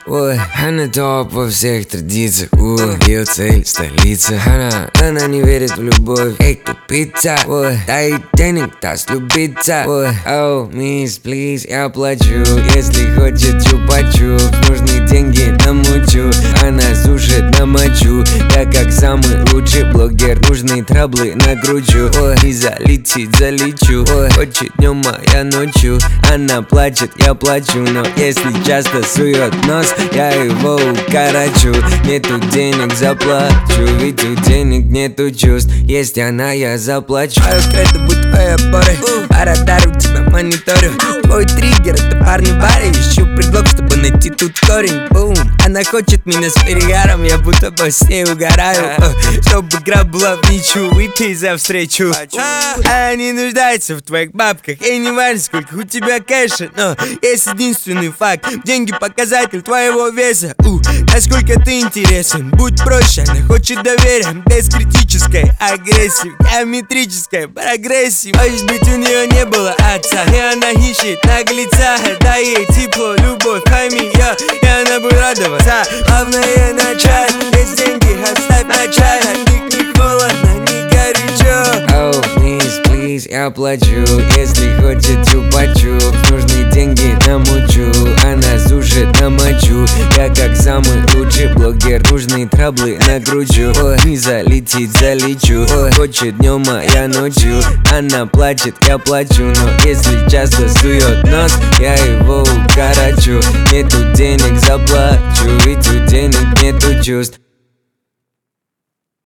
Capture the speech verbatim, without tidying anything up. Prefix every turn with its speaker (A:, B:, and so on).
A: Ой, она топ во всех традициях. Ой, ее цель столица. Она, она не верит в любовь. Эй, тупица. Ой, дай денег, даст любиться. Ой, оу, мисс, плиз, я плачу. Если хочет чупа-чупс, нужны деньги намучу. Она сушит на мочу. Я как самый лучший блогер, нужны траблы накручу. Ой, и залетит, залечу. Ой, хочет днем, а я ночью. Она плачет, я плачу. Но если часто сует нос, я его укорочу. Нету денег, заплачу. Ведь у денег нету чувств. Есть она, я заплачу.
B: Твое кредо будет твоей опорой. Парадару тебя мониторю. Твой триггер, это парни баре. Ищу предлог, чтобы найти тут корень. Бум. Она хочет меня с перегаром. Я будто бы с ней угораю. Чтобы игра была в ничью. Выпей за встречу. Она не нуждается в твоих бабках. И не важно, сколько у тебя кэша. Но есть единственный факт. Деньги показатель твоего веса. У, насколько ты интересен. Будь проще, она хочет доверия. Без критической агрессии. Геометрической прогрессии. Может быть, у нее не было отца. И она ищет наглеца. Дай ей тепло, любовь, пойми ее. И она будет радоваться. Главное начать. Есть деньги, оставь начать. От них не холодно, не горячо.
A: Оу, мисс, плиз, я плачу. Если хочет чупа-чупс, нужны деньги намучу. Она сушит на мочу. Я как самый лучший блогер, нужны траблы накручу. Ой, не залетит, залечу. Ой, хочет днем, а я ночью. Она плачет, я плачу. Но если часто сует нос, я его укорочу. Нету денег, заплачу. Ведь у денег нету чувств.